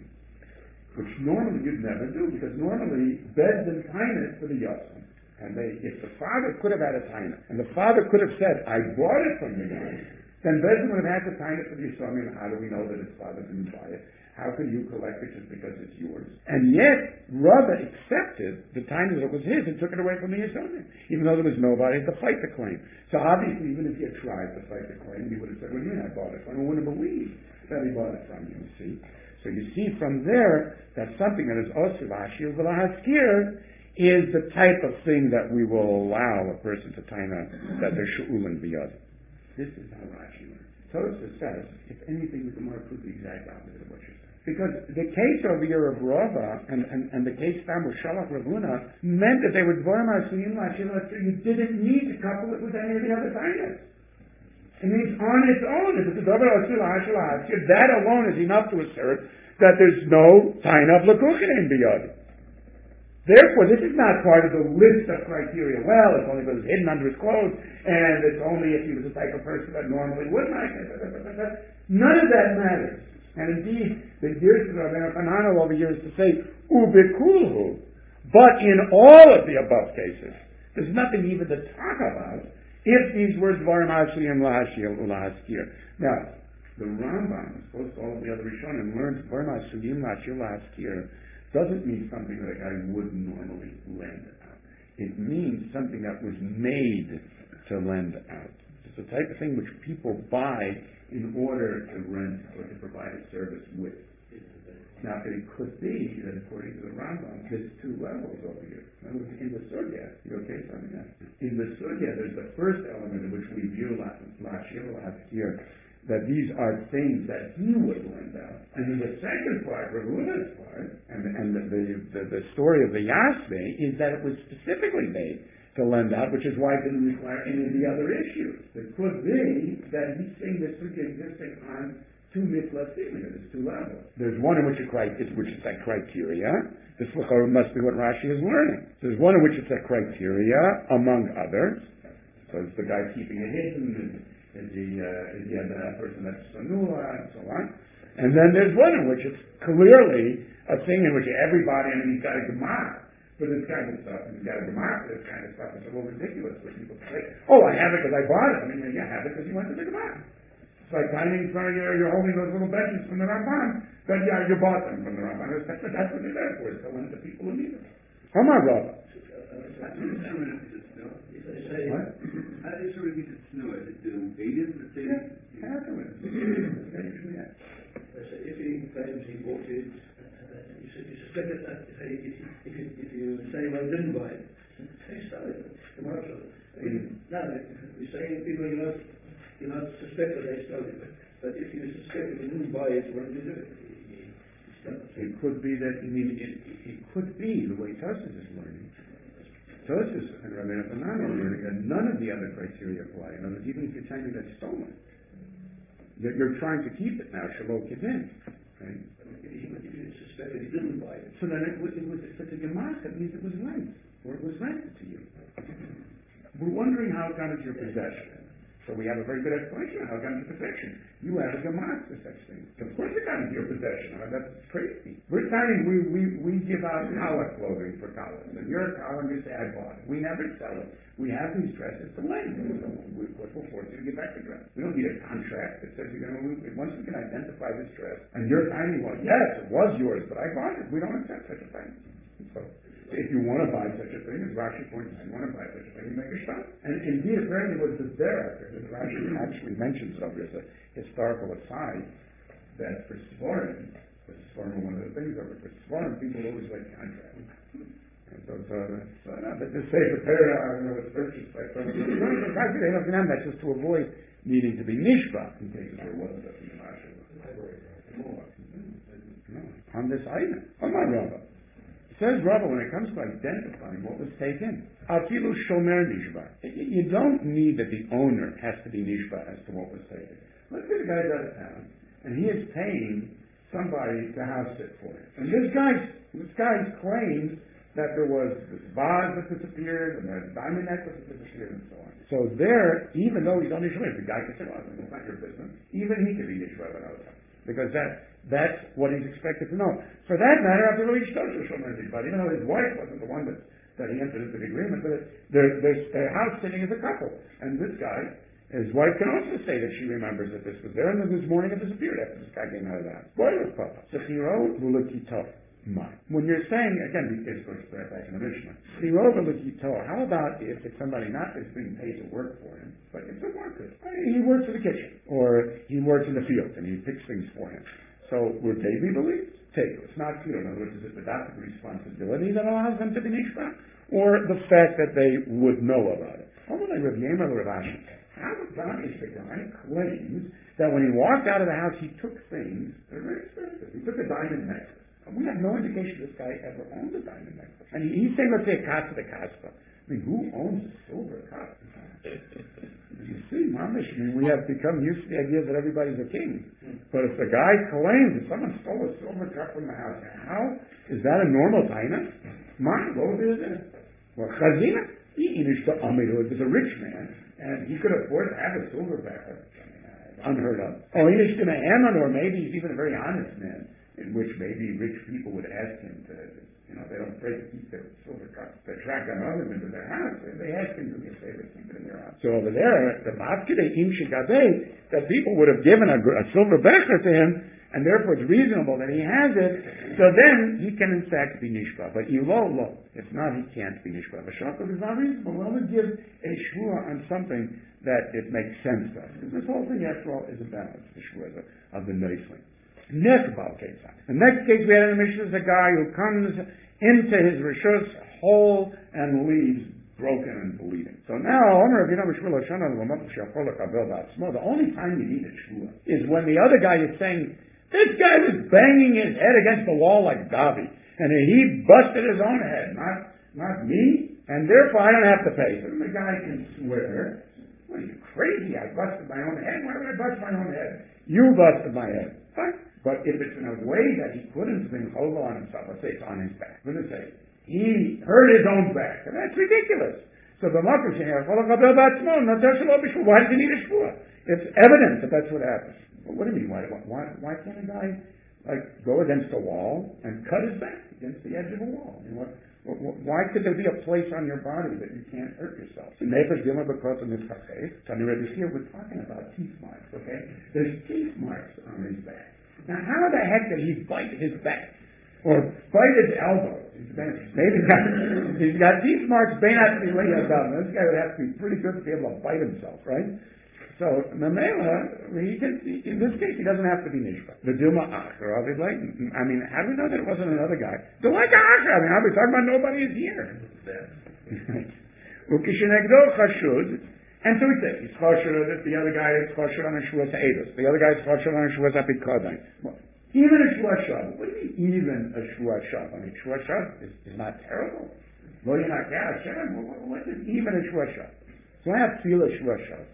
which normally you'd never do, because normally beds and tainas for the Yosim. And they, if the father could have had a taina, and the father could have said, I bought it from the guy, then Bezin would have had to taina for the Yisonim. How do we know that his father didn't buy it? How can you collect it just because it's yours? And yet, Rava accepted the time that it was his and took it away from the Yisonim, even though there was nobody to fight the claim. So obviously, even if he had tried to fight the claim, he would have said, well, you I bought it from him. I wouldn't have believed that he bought it from you, you see. So you see from there that something that is osir v'ashir v'lahaskir is the type of thing that we will allow a person to taina that they're shu'ulin b'yad. This is how Rashi learns. Tosfos says, if anything, the Gemara proves the exact opposite of what you're saying. Because the case over here of Rava and, and, and the case found with Shalach Rav Huna meant that they were dvarim asuyim lashir lashir. You didn't need to couple it with any of the other tainas. It means on its own, if it's a davar asur lashir lashir, that alone is enough to assert that there's no taina of lekuchin in biyad. Therefore, this is not part of the list of criteria. Well, it's only if it was hidden under his clothes, and it's only if he was the type of person that normally would like it. None of that matters. And indeed, the years of Rabbeinu Hananel over years to say, ubikulhu. But in all of the above cases, there's nothing even to talk about if these words dvarim asiyim lahashir ulahaskir. Now, the Rambam, as opposed to all of the other Rishonim, learns dvarim asiyim lahashir ulahaskir doesn't mean something that a guy would normally lend out. It means something that was made to lend out. It's the type of thing which people buy in order to rent or to provide a service with. Now, it could be that according to the Rambam, there's two levels over here. In the Sugya, you okay, something else? In the Sugya, there's the first element in which we view Lashir last year, that these are things that he would lend out. And in the second part, Rav Huna's part, and, and the, the, the, the story of the Yasme, is that it was specifically made to lend out, which is why it didn't require any of the other issues. It could be that he's saying this is existing on two mitlasim, there's two levels. There's one in which, it, which is that criteria. This must be what Rashi is learning. There's one in which it's a criteria, among others. So it's the guy keeping it hidden, is he, uh, is he a person that's sanua, and so on. And then there's one in which it's clearly a thing in which everybody, I mean, he's got a gemara for this kind of stuff, and he's got a gemara for this kind of stuff. It's a little ridiculous for people to say, oh, I have it because I bought it. I mean, you have it because you went to the gemara. It's like finding from your, you're holding those little benches from the Ramban, but yeah, you bought them from the Ramban. That's, that's what you're there for, is to lend to people who need it. Come on, brother. What? How do you sort of get to snow it? Do Vedas the same? Yeah, afterwards. If he claims he bought it, you suspect that if you, if you say, well, I didn't buy it, he stole it. I mean, no, we say people, you not, you not suspect that they stole it, but, but if you suspect that you didn't buy it, what do you do? It could be that, I mean, it, it could be, the way Tosfos is learning, Tosus and Rabbeinu Hanani, and none of the other criteria apply. In other words, even if you're telling me that's stolen, you're, you're trying to keep it now, Shalom Kidin, right? He would suspect that he didn't buy it. So then it was, it was, if it's a gemach, it means it was lent, or it was rented to you. We're wondering how it got into your possession. So we have a very good explanation of how it got into possession. You have a gemach for such things. Of course it got into your possession. I mean, that's crazy. We're saying we, we, we give out collar clothing for collars, and your collar gets I bought it. We never sell it. We have these dresses to lend. So we, we're forced you to give back the dress. We don't need a contract that says you're going to, once we can identify this dress, and you're finding, well, yes, it was yours, but I bought it. We don't accept such a thing. So if you want to buy such a thing, as Rashi points out, you want to buy such a thing, you make a shot. And indeed, apparently what is there, because Rashi actually mentions it over as a historical aside, that for Sforim, for Sforim, one of the things over for Sforim, people always like contracts. And so, so, so no, but to say prepare, I don't know what's purchased by some that's just to avoid needing to be nishba in cases where it wasn't a Rashi. No, on this item. On my Rabbah. Says Rabbi, when it comes to identifying what was taken, Afilu Shomer Nishba. You don't need that the owner has to be Nishba as to what was taken. Let's say the guy's out of town, and he is paying somebody to house sit for him. And this guy, this guy claims that there was this vase that disappeared, and the diamond necklace that disappeared, and so on. So there, even though he's on Nishba, the guy can say, well, it's not your business. Even he can be Nishba without time. Because that, that's what he's expected to know. For that matter, after really Shtosha Shomer Nishba, even though his wife wasn't the one that, that he entered into the agreement, but they're, they're, they're house sitting as a couple. And this guy, his wife can also say that she remembers that this was there, and then this morning it disappeared after this guy came out of the house. Boiler Papa. Sechiro Vulakito. When you're saying, again, we just go back in the Mishnah, how about if it's somebody not that's being paid to work for him, but it's a worker? He works in the kitchen, or he works in the field, and he picks things for him. So would they be believed? Take it. It's not clear. In other words, is it the doctor's responsibility that allows them to be nishba, or the fact that they would know about it? How about Rav Yema or Rav Ashi? How about if the guy claims that when he walked out of the house, he took things that are very expensive? He took a diamond necklace. We have no indication this guy ever owned a diamond necklace. And he's saying, let's say, a kasa de kaspa. I mean, who owns a silver kasa? You see, Mamish, I mean, we have become used to the idea that everybody's a king. But if the guy claims that someone stole a silver cup from the house, how? Is that a normal taina? Mine, what is it? Well, chazina? He is a rich man, and he could afford to have a silver becker. Unheard of. Or he is or maybe he's even a very honest man, in which maybe rich people would ask him to, you know, they don't afraid to keep their silver cups, to attract another into their house. They ask him to be a favor, keep it in their house. So over there, the Matkide Im Shigabeh, that people would have given a, a silver becher to him, and therefore it's reasonable that he has it, so then he can in fact be nishba. But Ilo, lo. If not, he can't be nishba. But Shakov is not reasonable. We'll only give a shua on something that it makes sense to us. Because this whole thing, after all, is a balance, the shua of the Neisling. Next case. The next case we had in the Mishnah is a guy who comes into his rishus whole and leaves broken and bleeding. So now, the only time you need a shua is when the other guy is saying, this guy was banging his head against the wall like Davi, and he busted his own head, not not me, and therefore I don't have to pay. So the guy can swear, well, you're crazy, I busted my own head. Why would I bust my own head? You busted my head. Fine. But if it's in a way that he couldn't bring chova on himself, let's say it's on his back. I'm going to say, he hurt his own back. And that's ridiculous. So the Makar Sheher, why does he need a shvua? It's evident that that's what happens. But what do you mean? Why, why, why can't a guy like go against a wall and cut his back against the edge of a wall? I mean, what, what, why could there be a place on your body that you can't hurt yourself? Nefesh Dilma because of this case. Tani Rebbe here, we're talking about teeth marks, okay? There's teeth marks on his back. Now, how the heck did he bite his back? Or bite his elbow? Maybe he's got, he's got teeth marks, may not be laying about him. This guy would have to be pretty good to be able to bite himself, right? So, Mamela, he can, in this case, he doesn't have to be Nishba. The Dilma Acher, I mean, how do we know that it wasn't another guy? The like Acher, I mean, how are we talking about nobody is here? And so he says, he's kosher, the other guy is kosher on a shua ta'edus. The other guy is kosher on a shua ta'apikodain. Well, even a shua shav. What do you mean, even a shua shav? I mean, shua shav is, is not terrible. Lo Yinakeh Hashem, what is even a Shua Shav? So I have Tefillah Shua Shav.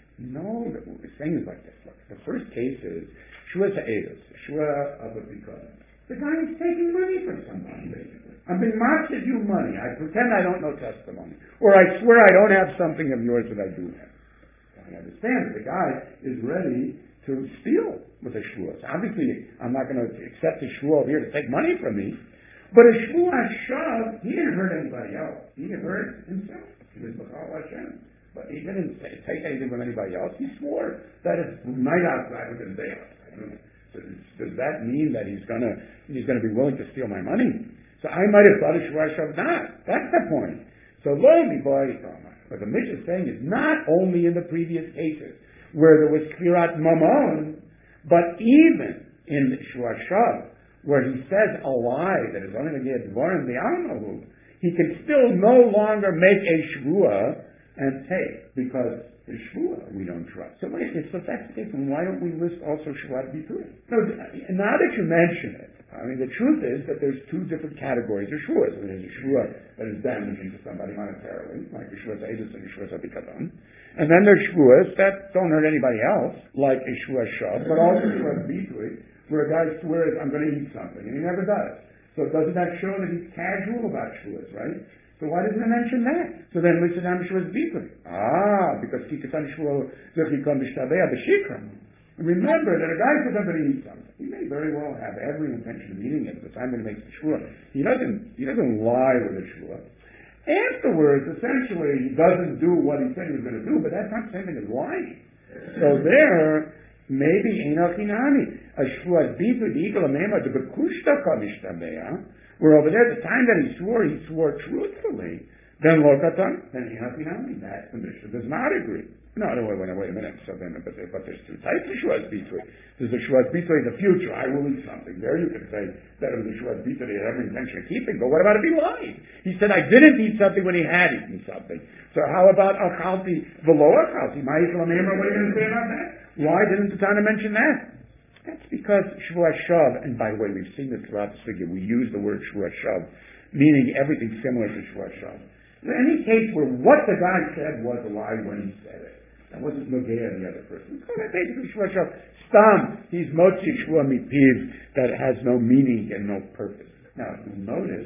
No, the thing is like this. Look, the first case is Shua Sa'edus, Shua of a Bikon. The guy is taking money from somebody, basically. I've been marching you money. I pretend I don't know testimony. Or I swear I don't have something of yours that I do have. I understand the guy is ready to steal with a Shua. So obviously, I'm not going to accept a Shua over here to take money from me. But a Shua Shav, he didn't hurt anybody else. He hurt himself. He was B'chal Hashem. But he didn't say, take anything from anybody else. He swore that it's night outside of the day outside. Does, does that mean that he's gonna he's gonna be willing to steal my money? So I might have thought a Shua Shav not. That's the point. So lo and behold, what the Mishnah is saying is not only in the previous cases where there was Kfirat Mamon, but even in Shua Shav, where he says a lie that is only going to get Dvarim the Almahu, he can still no longer make a Shvua and take, because the Shvua we don't trust. So wait, so that's the case, and why don't we list also Shvuat Bitui? No, now that you mention it, I mean, the truth is that there's two different categories of Shvuas. There's a Shvua that is damaging to somebody monetarily, like a Shvuat Eidus and a Shvuat Abikadon. And then there's Shvuas that don't hurt anybody else, like a Shvuat Shav, but also Shvuat Bitui, where a guy swears, I'm going to eat something, and he never does. So doesn't that show that he's casual about Shvuas, right? So why doesn't it mention that? So then we said, I'm Shvuas Bitui. Ah, because Kikatan Shvuah Zechikon B'Shtabea B'Shikram. Remember that a guy says I'm going to eat something. He may very well have every intention of eating it at the time that he makes the Shvuah. He doesn't, he doesn't lie with the Shvuah. Afterwards, essentially, he doesn't do what he said he was going to do, but that's not the same thing as lying. So there, maybe Enochinami, a Shvuat Bitui, the Eagle of Mema, the Bekushta Kamishtabea, where over there, the time that he swore, he swore truthfully, then Lokatan, then Enochinami, that the Mishnah does not agree. No, no, wait, wait, wait a minute. So then, but, there, but there's two types of Shvuat Bitui. There's a Shvuat Bitui in the future. I will eat something. There you can say that it was a Shvuat Bitui he had every intention of keeping. But what about if he lied? He said, I didn't eat something when he had eaten something. So how about Achalti Velo Achalti? Ma'isla Memra, what are you going to say about that? Why didn't the Tana mention that? That's because Shvuat Shav, and by the way, we've seen this throughout the figure, we use the word Shvuat Shav, meaning everything similar to Shvuat Shav. In any case where what the guy said was a lie when he said it, that wasn't Nogea the other person. So that basically Shvuat Shav, Stam, he's Motzi Shvua Mipiv, that has no meaning and no purpose. Now, you'll notice,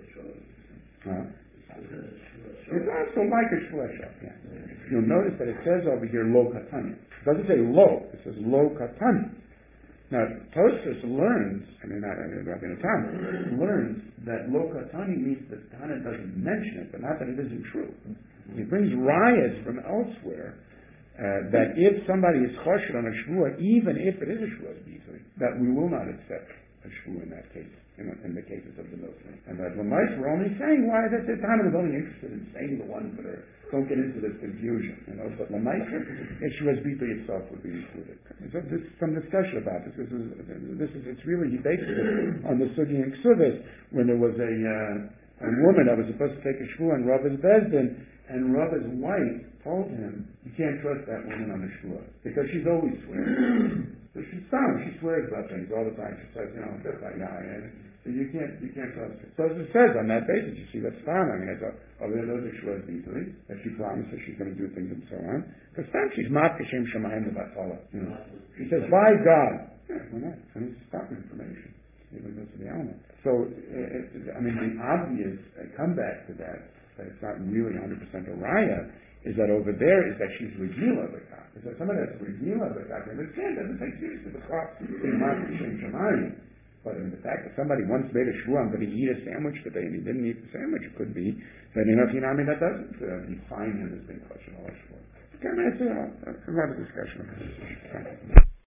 huh? It's also like a Shvuat Shav, yeah. You'll notice that it says over here, Lo Katani. It doesn't say Lo, it says Lo Katani. Now, Tosfos learns, I mean, not Rabbi Natan, learns that Lo Katani means that Tana doesn't mention it, but not that it isn't true. He brings riots from elsewhere, uh, that if somebody is choshed on a shvuah, even if it is a shvuah bitui, that we will not accept a shvuah in that case, in, in the cases of the Muslim. And that Lamais were only saying why that the Tana was only interested in saying the ones that are, don't get into this confusion, you know, but Lamais, a shvuah bitui itself would be included. So there's some discussion about this. This is, this is, it's really, he based it on the Sugi and Ksubis, when there was a, uh, a woman that was supposed to take a shvuah in Rabbi's Bezdin, and Rabbi's wife told him, you can't trust that woman on the shvuah, because she's always swearing. So she's found, she swears about things all the time. She says, you know, this like that, and so you can't, you can't trust her. So as it says on that basis, you see that's found. I mean, it's a, oh, there's a shvuah bitui, that she promises she's going to do things and so on. Because then she's mat kashem shamayim the batala. You know, she says, by God. Yeah, why not? I mean, it's stock information. It goes to the element. So, it, it, I mean, the obvious uh, comeback to that, that it's not really one hundred percent a raya, is that over there is that she's regila b'kach. Is that somebody that's regila b'kach, and understand, doesn't take seriously the crop in mat kashem shamayim. But in the fact that somebody once made a shvuah, I'm going to eat a sandwich today, and he didn't eat the sandwich, it could be that in a Hinami that doesn't uh, define him as being kosher or shvuah. Okay, that's a, a, a discussion of this issue.